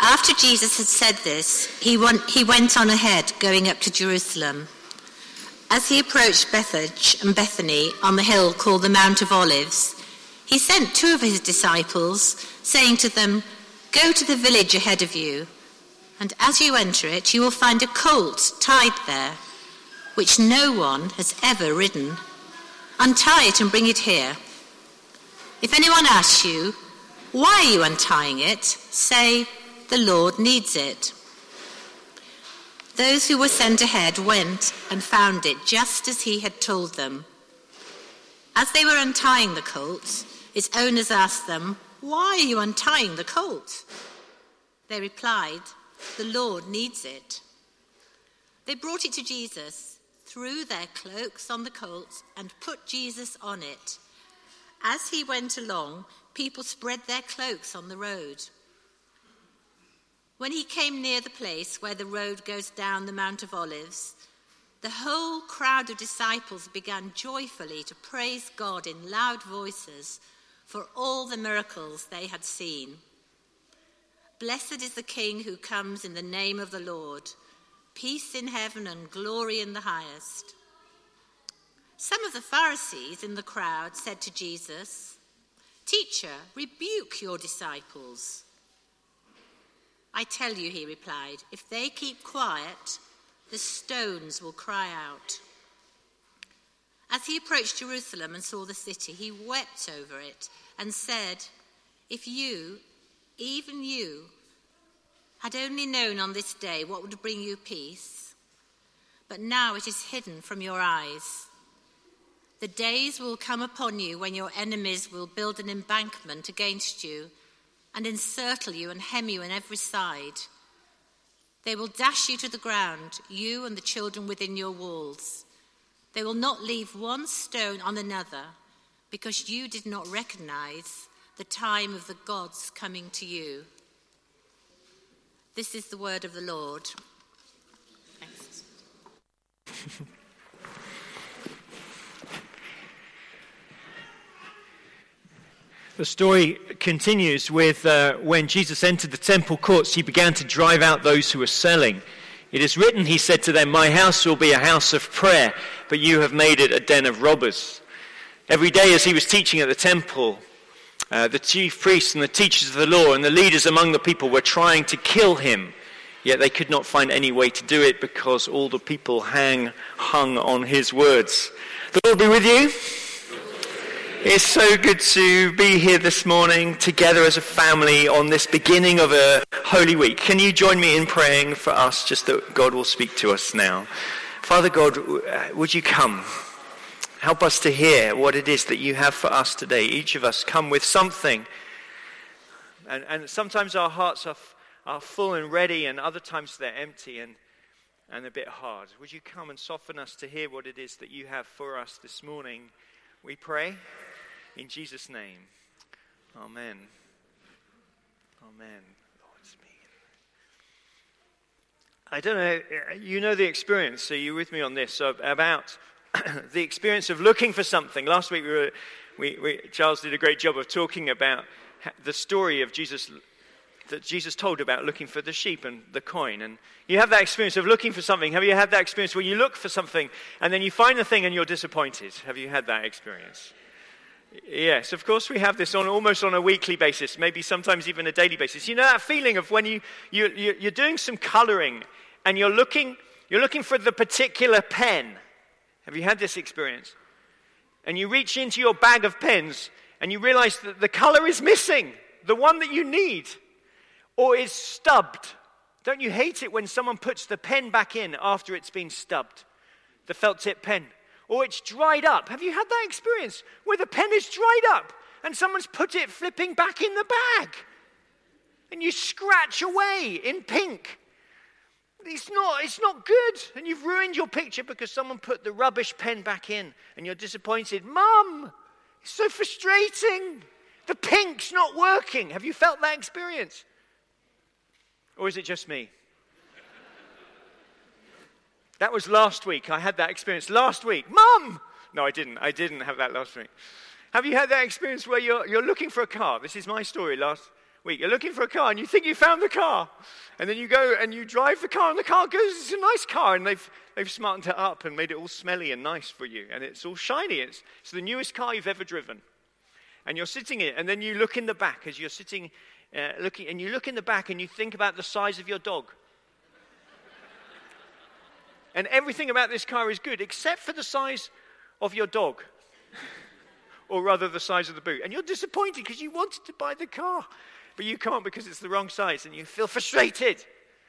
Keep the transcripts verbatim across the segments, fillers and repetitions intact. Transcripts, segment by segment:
After Jesus had said this, he went, he went on ahead, going up to Jerusalem. As he approached Bethphage and Bethany on the hill called the Mount of Olives, he sent two of his disciples, saying to them, "Go to the village ahead of you, and as you enter it, you will find a colt tied there, which no one has ever ridden. Untie it and bring it here. If anyone asks you, 'Why are you untying it?' say, 'The Lord needs it.'" Those who were sent ahead went and found it just as he had told them. As they were untying the colt, its owners asked them, "Why are you untying the colt?" They replied, "The Lord needs it." They brought it to Jesus, threw their cloaks on the colt, and put Jesus on it. As he went along, people spread their cloaks on the road. When he came near the place where the road goes down the Mount of Olives, the whole crowd of disciples began joyfully to praise God in loud voices for all the miracles they had seen. "Blessed is the King who comes in the name of the Lord. Peace in heaven and glory in the highest." Some of the Pharisees in the crowd said to Jesus, "Teacher, rebuke your disciples." "I tell you," he replied, "if they keep quiet, the stones will cry out." As he approached Jerusalem and saw the city, he wept over it and said, "If you, even you, had only known on this day what would bring you peace, but now it is hidden from your eyes. The days will come upon you when your enemies will build an embankment against you and encircle you and hem you on every side. They will dash you to the ground, you and the children within your walls. They will not leave one stone on another, because you did not recognize the time of the gods coming to you." This is the word of the Lord. Thanks. The story continues with uh, when Jesus entered the temple courts, he began to drive out those who were selling. It is written, he said to them, "My house will be a house of prayer, but you have made it a den of robbers." Every day as he was teaching at the temple, uh, the chief priests and the teachers of the law and the leaders among the people were trying to kill him, yet they could not find any way to do it because all the people hang, hung on his words. The Lord be with you. It's so good to be here this morning together as a family on this beginning of a Holy Week. Can you join me in praying for us, just that God will speak to us now? Father God, would you come? Help us to hear what it is that you have for us today. Each of us come with something. And, and sometimes our hearts are, are full and ready, and other times they're empty and, and a bit hard. Would you come and soften us to hear what it is that you have for us this morning? We pray. In Jesus' name, amen. Amen. Lord, speak. I don't know, you know the experience, so you're with me on this, so about the experience of looking for something. Last week, we were, we, we, Charles did a great job of talking about the story of Jesus, that Jesus told about looking for the sheep and the coin. And you have that experience of looking for something. Have you had that experience where you look for something and then you find the thing and you're disappointed? Have you had that experience? Yes, of course we have this on almost on a weekly basis, maybe sometimes even a daily basis. You know that feeling of when you, you, you you're doing some colouring and you're looking you're looking for the particular pen. Have you had this experience? And you reach into your bag of pens and you realise that the colour is missing, the one that you need, or is stubbed. Don't you hate it when someone puts the pen back in after it's been stubbed, the felt tip pen? Or it's dried up. Have you had that experience where the pen is dried up and someone's put it flipping back in the bag? And you scratch away in pink. It's not, it's not good. And you've ruined your picture because someone put the rubbish pen back in and you're disappointed. Mum, it's so frustrating. The pink's not working. Have you felt that experience? Or is it just me? That was last week. I had that experience last week. Mum! No, I didn't. I didn't have that last week. Have you had that experience where you're you're looking for a car? This is my story. Last week. You're looking for a car and you think you found the car. And then you go and you drive the car and the car goes, it's a nice car. And they've they've smartened it up and made it all smelly and nice for you. And it's all shiny. It's, it's the newest car you've ever driven. And you're sitting in it. And then you look in the back as you're sitting, uh, looking, and you look in the back and you think about the size of your dog. And everything about this car is good except for the size of your dog. Or rather the size of the boot. And you're disappointed because you wanted to buy the car. But you can't because it's the wrong size and you feel frustrated.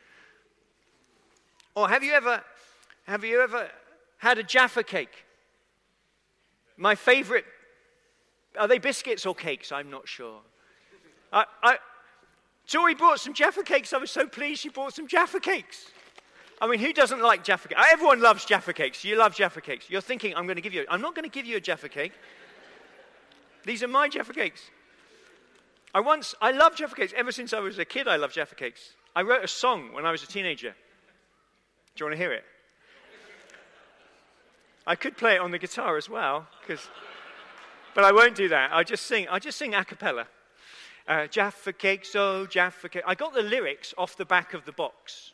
Or have you ever, have you ever had a Jaffa cake? My favorite, are they biscuits or cakes? I'm not sure. I, I, Tori brought some Jaffa cakes. I was so pleased she brought some Jaffa cakes. I mean, who doesn't like Jaffa cakes? Everyone loves Jaffa cakes. You love Jaffa cakes. You're thinking, I'm going to give you, I'm not going to give you a Jaffa cake. These are my Jaffa cakes. I once, I love Jaffa cakes. Ever since I was a kid, I love Jaffa cakes. I wrote a song when I was a teenager. Do you want to hear it? I could play it on the guitar as well, because, but I won't do that. I just sing. I just sing a cappella. Uh, Jaffa cakes, oh Jaffa cakes. I got the lyrics off the back of the box.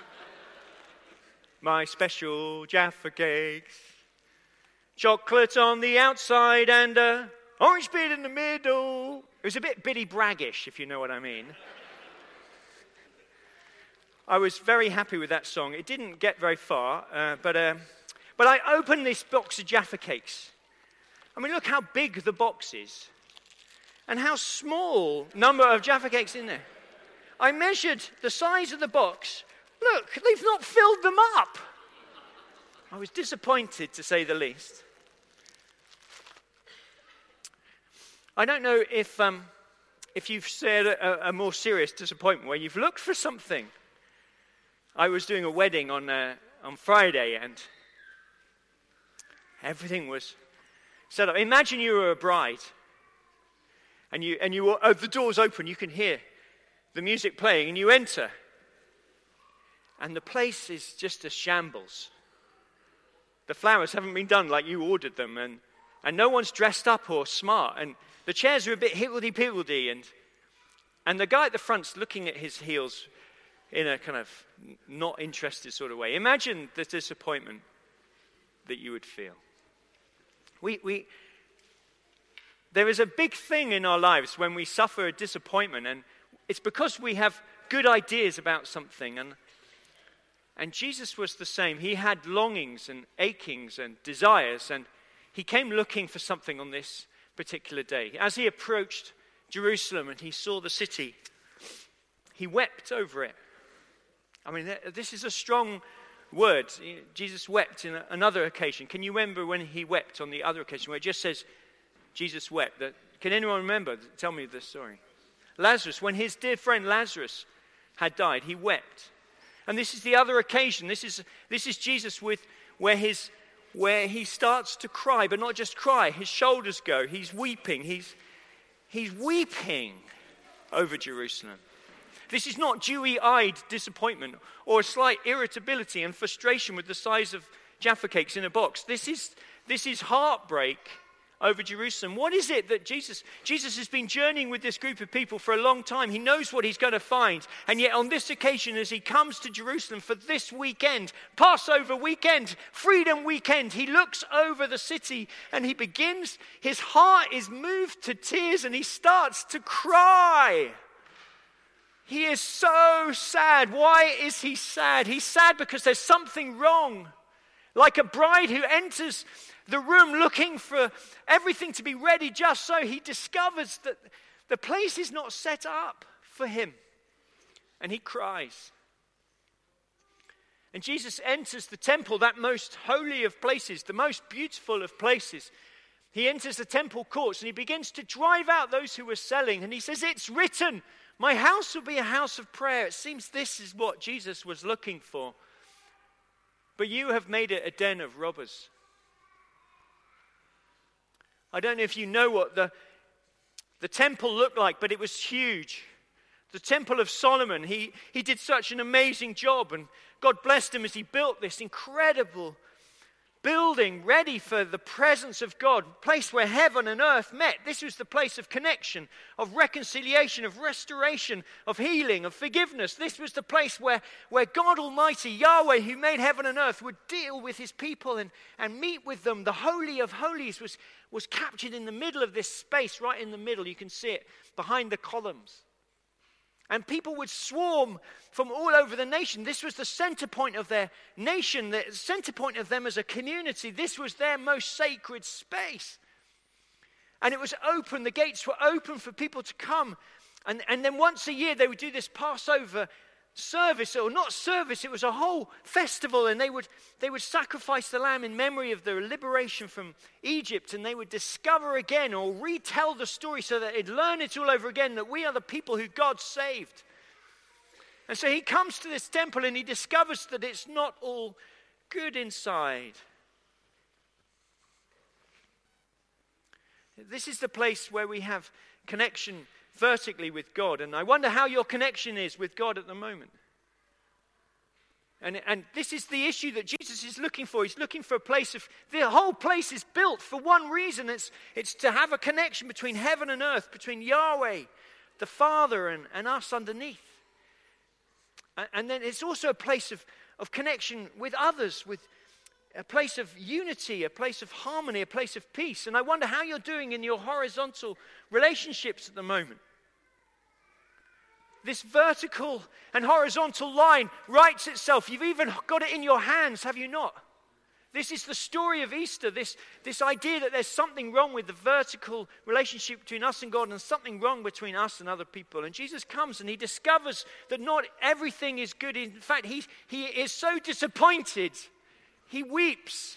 My special Jaffa cakes, chocolate on the outside and a orange bit in the middle. It was a bit Biddy Braggish, if you know what I mean. I was very happy with that song. It didn't get very far, uh, but uh, but I opened this box of Jaffa cakes. I mean, look how big the box is, and how small number of Jaffa cakes in there. I measured the size of the box. Look, they've not filled them up. I was disappointed, to say the least. I don't know if um, if you've shared a, a more serious disappointment where you've looked for something. I was doing a wedding on uh, on Friday and everything was set up. Imagine you were a bride and you and you were, oh, the door's open. You can hear the music playing and you enter and the place is just a shambles. The flowers haven't been done like you ordered them and and no one's dressed up or smart and the chairs are a bit higgledy-piggledy, and and the guy at the front's looking at his heels in a kind of not interested sort of way. Imagine the disappointment that you would feel. We we there is a big thing in our lives when we suffer a disappointment, and it's because we have good ideas about something, and and Jesus was the same. He had longings and achings and desires, and he came looking for something on this particular day. As he approached Jerusalem and he saw the city, he wept over it. I mean, this is a strong word. Jesus wept in another occasion. Can you remember when he wept on the other occasion where it just says Jesus wept? That, can anyone remember? Tell me this story. Lazarus, when his dear friend Lazarus had died, he wept. And this is the other occasion. This is this is Jesus with where his where he starts to cry, but not just cry. His shoulders go. He's weeping. He's, he's weeping over Jerusalem. This is not dewy-eyed disappointment or a slight irritability and frustration with the size of Jaffa cakes in a box. This is, this is heartbreak over Jerusalem. What is it that Jesus, Jesus has been journeying with this group of people for a long time. He knows what he's going to find. And yet on this occasion, as he comes to Jerusalem for this weekend, Passover weekend, Freedom weekend, he looks over the city and he begins, his heart is moved to tears and he starts to cry. He is so sad. Why is he sad? He's sad because there's something wrong. Like a bride who enters the room looking for everything to be ready just so, he discovers that the place is not set up for him. And he cries. And Jesus enters the temple, that most holy of places, the most beautiful of places. He enters the temple courts and he begins to drive out those who were selling. And he says, it's written, my house will be a house of prayer. It seems this is what Jesus was looking for. But you have made it a den of robbers. I don't know if you know what the, the temple looked like, but it was huge. The Temple of Solomon, he, he did such an amazing job, and God blessed him as he built this incredible building ready for the presence of God, place where heaven and earth met. This was the place of connection, of reconciliation, of restoration, of healing, of forgiveness. This was the place where, where God Almighty, Yahweh, who made heaven and earth, would deal with his people and, and meet with them. The Holy of Holies was, was captured in the middle of this space, right in the middle. You can see it behind the columns. And people would swarm from all over the nation. This was the center point of their nation, the center point of them as a community. This was their most sacred space. And it was open, the gates were open for people to come. And, and then once a year they would do this Passover service, or not service, it was a whole festival, and they would they would sacrifice the lamb in memory of the liberation from Egypt, and they would discover again or retell the story so that they'd learn it all over again, that we are the people who God saved. And so he comes to this temple and he discovers that it's not all good inside. This is the place where we have connection vertically with God. And I wonder how your connection is with God at the moment. And, and this is the issue that Jesus is looking for. He's looking for a place of, the whole place is built for one reason. It's, it's to have a connection between heaven and earth, between Yahweh, the Father, and, and us underneath. And, and then it's also a place of, of connection with others, with a place of unity, a place of harmony, a place of peace. And I wonder how you're doing in your horizontal relationships at the moment. This vertical and horizontal line writes itself. You've even got it in your hands, have you not? This is the story of Easter, this, this idea that there's something wrong with the vertical relationship between us and God and something wrong between us and other people. And Jesus comes and he discovers that not everything is good. In fact, he, he is so disappointed. He weeps.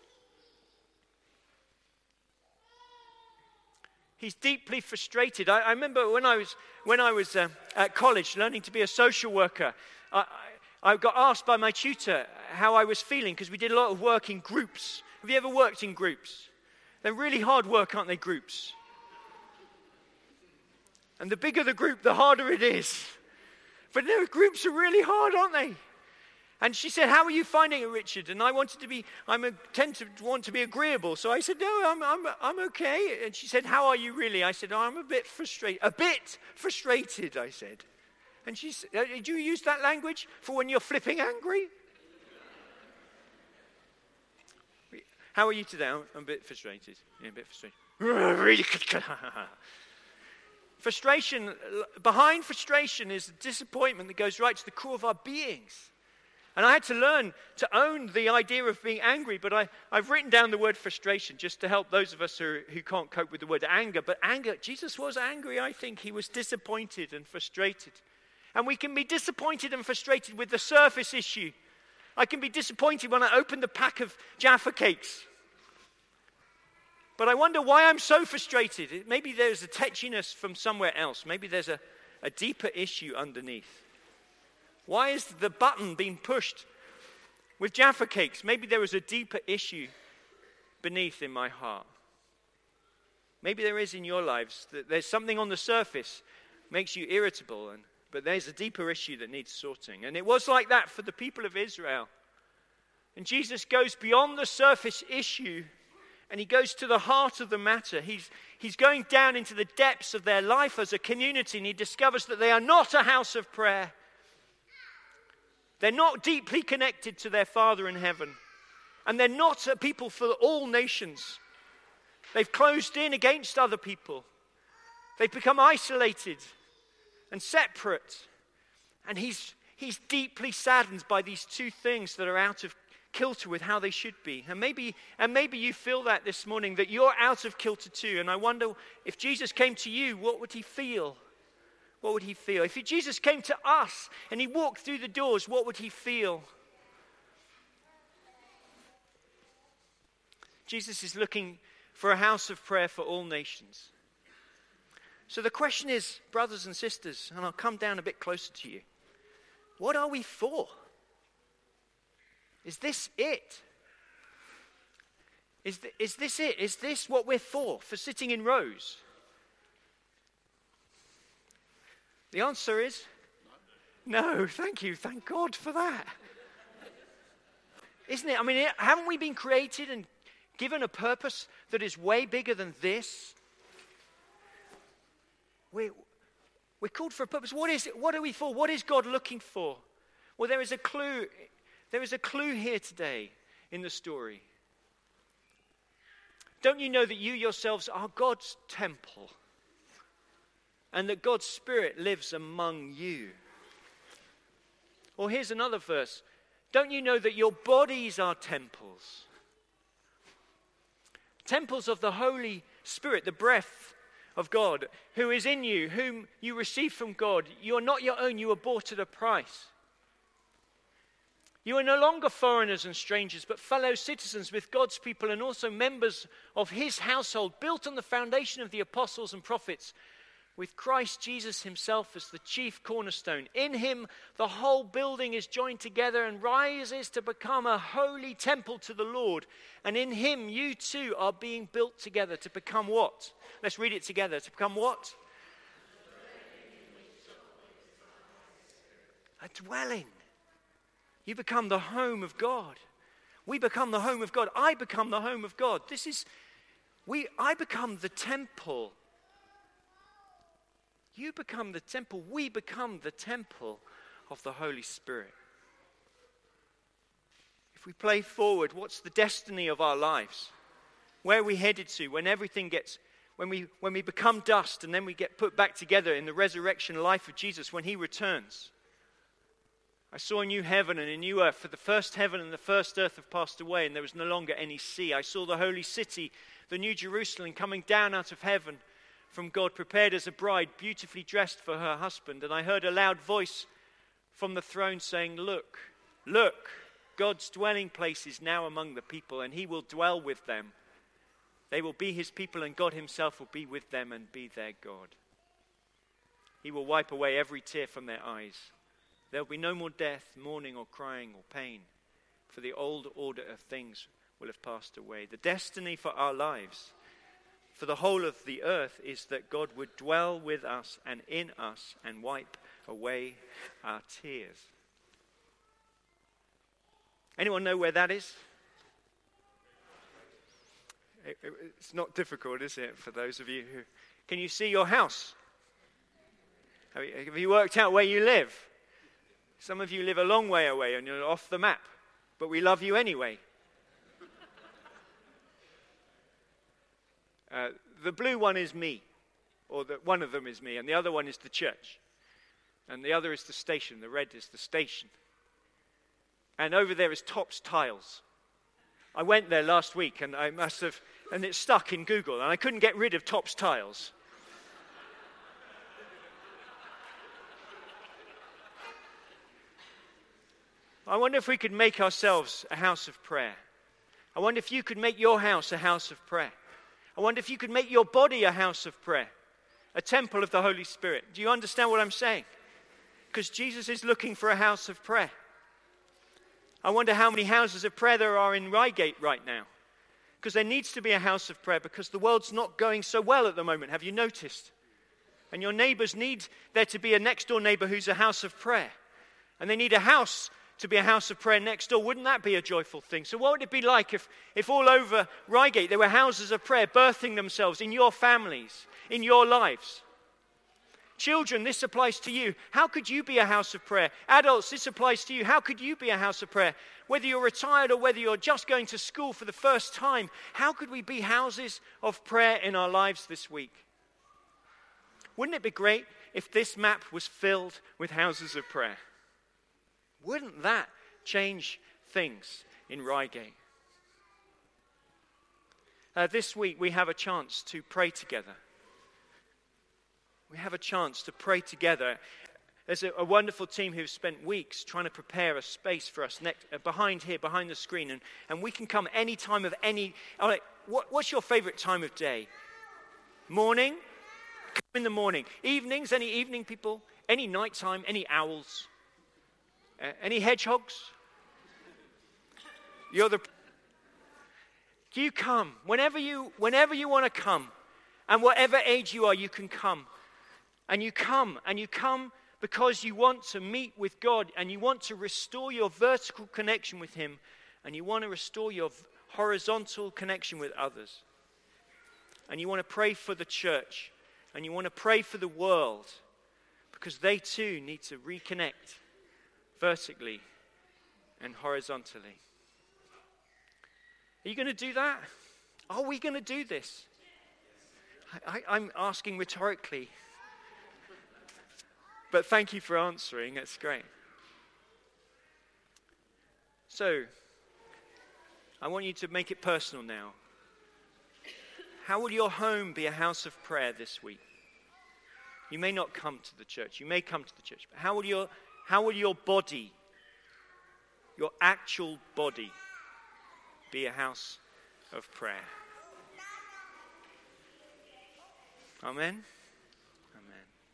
He's deeply frustrated. I, I remember when I was when I was uh, at college learning to be a social worker, I, I, I got asked by my tutor how I was feeling because we did a lot of work in groups. Have you ever worked in groups? They're really hard work, aren't they, groups? And the bigger the group, the harder it is. But no, groups are really hard, aren't they? And she said, how are you finding it, Richard? And I wanted to be, I tend to want to be agreeable. So I said, no, I'm, I'm, I'm okay. And she said, how are you really? I said, oh, I'm a bit frustrated. A bit frustrated, I said. And she said, did you use that language for when you're flipping angry? How are you today? I'm, I'm a bit frustrated. Yeah, a bit frustrated. Really? Frustration, behind frustration is disappointment that goes right to the core of our beings. And I had to learn to own the idea of being angry, but I, I've written down the word frustration just to help those of us who, who can't cope with the word anger. But anger, Jesus was angry, I think. He was disappointed and frustrated. And we can be disappointed and frustrated with the surface issue. I can be disappointed when I open the pack of Jaffa cakes. But I wonder why I'm so frustrated. Maybe there's a tetchiness from somewhere else. Maybe there's a, a deeper issue underneath. Why is the button being pushed with Jaffa cakes? Maybe there was a deeper issue beneath in my heart. Maybe there is in your lives. That there's something on the surface makes you irritable, and, but there's a deeper issue that needs sorting. And it was like that for the people of Israel. And Jesus goes beyond the surface issue, and he goes to the heart of the matter. He's, he's going down into the depths of their life as a community, and he discovers that they are not a house of prayer. They're not deeply connected to their Father in heaven. And they're not a people for all nations. They've closed in against other people. They've become isolated and separate. And he's, he's deeply saddened by these two things that are out of kilter with how they should be. And maybe, and maybe you feel that this morning, that you're out of kilter too. And I wonder, if Jesus came to you, what would he feel? What would he feel? If Jesus came to us and he walked through the doors, what would he feel? Jesus is looking for a house of prayer for all nations. So the question is, brothers and sisters, and I'll come down a bit closer to you, what are we for? Is this it? Is, th- is this it? Is this what we're for? For sitting in rows? The answer is no. Thank you. Thank God for that. Isn't it? I mean, haven't we been created and given a purpose that is way bigger than this? We're, we're called for a purpose. What is it? What are we for? What is God looking for? Well, there is a clue. There is a clue here today in the story. Don't you know that you yourselves are God's temple and that God's Spirit lives among you? Or here's another verse. Don't you know that your bodies are temples? Temples of the Holy Spirit, the breath of God, who is in you, whom you receive from God. You are not your own, you were bought at a price. You are no longer foreigners and strangers, but fellow citizens with God's people and also members of his household, built on the foundation of the apostles and prophets, with Christ Jesus himself as the chief cornerstone. In him, the whole building is joined together and rises to become a holy temple to the Lord. And in him, you too are being built together to become what? Let's read it together. To become what? A dwelling. You become the home of God. We become the home of God. I become the home of God. This is, we. I become the temple. You become the temple. We become the temple of the Holy Spirit. If we play forward, what's the destiny of our lives? Where are we headed to when everything gets, when we, when we become dust and then we get put back together in the resurrection life of Jesus when he returns? I saw a new heaven and a new earth, for the first heaven and the first earth have passed away, and there was no longer any sea. I saw the holy city, the new Jerusalem, coming down out of heaven from God, prepared as a bride, beautifully dressed for her husband. And I heard a loud voice from the throne saying, "Look, look, God's dwelling place is now among the people, and he will dwell with them. They will be his people, and God himself will be with them and be their God. He will wipe away every tear from their eyes. There will be no more death, mourning, or crying, or pain, for the old order of things will have passed away." The destiny for our lives, for the whole of the earth, is that God would dwell with us and in us and wipe away our tears. Anyone know where that is? It, it, it's not difficult, is it, for those of you who... Can you see your house? Have you, have you worked out where you live? Some of you live a long way away and you're off the map, but we love you anyway. Uh, the blue one is me, or the, one of them is me, and the other one is the church. And the other is the station. The red is the station. And over there is Tops Tiles. I went there last week and I must have, and it's stuck in Google, and I couldn't get rid of Tops Tiles. I wonder if we could make ourselves a house of prayer. I wonder if you could make your house a house of prayer. I wonder if you could make your body a house of prayer, a temple of the Holy Spirit. Do you understand what I'm saying? Because Jesus is looking for a house of prayer. I wonder how many houses of prayer there are in Reigate right now. Because there needs to be a house of prayer, because the world's not going so well at the moment. Have you noticed? And your neighbors need there to be a next door neighbor who's a house of prayer. And they need a house to be a house of prayer next door. Wouldn't that be a joyful thing? So what would it be like if, if all over Reigate there were houses of prayer birthing themselves in your families, in your lives? Children, this applies to you. How could you be a house of prayer? Adults, this applies to you. How could you be a house of prayer? Whether you're retired or whether you're just going to school for the first time, how could we be houses of prayer in our lives this week? Wouldn't it be great if this map was filled with houses of prayer? Wouldn't that change things in Reigate? Uh, this week we have a chance to pray together. We have a chance to pray together. There's a, a wonderful team who've spent weeks trying to prepare a space for us next, uh, behind here, behind the screen. And, and we can come any time of any... All right, what, what's your favorite time of day? Morning? Come in the morning. Evenings? Any evening people? Any nighttime? Any owls? Uh, any hedgehogs? You're the... You come. Whenever you, whenever you want to come, and whatever age you are, you can come. And you come, and you come because you want to meet with God, and you want to restore your vertical connection with him, and you want to restore your horizontal connection with others, and you want to pray for the church, and you want to pray for the world, because they too need to reconnect vertically and horizontally. Are you going to do that? Are we going to do this? I, I, I'm asking rhetorically. But thank you for answering. That's great. So, I want you to make it personal now. How will your home be a house of prayer this week? You may not come to the church. You may come to the church. But how will your, how will your body, your actual body, be a house of prayer? Amen?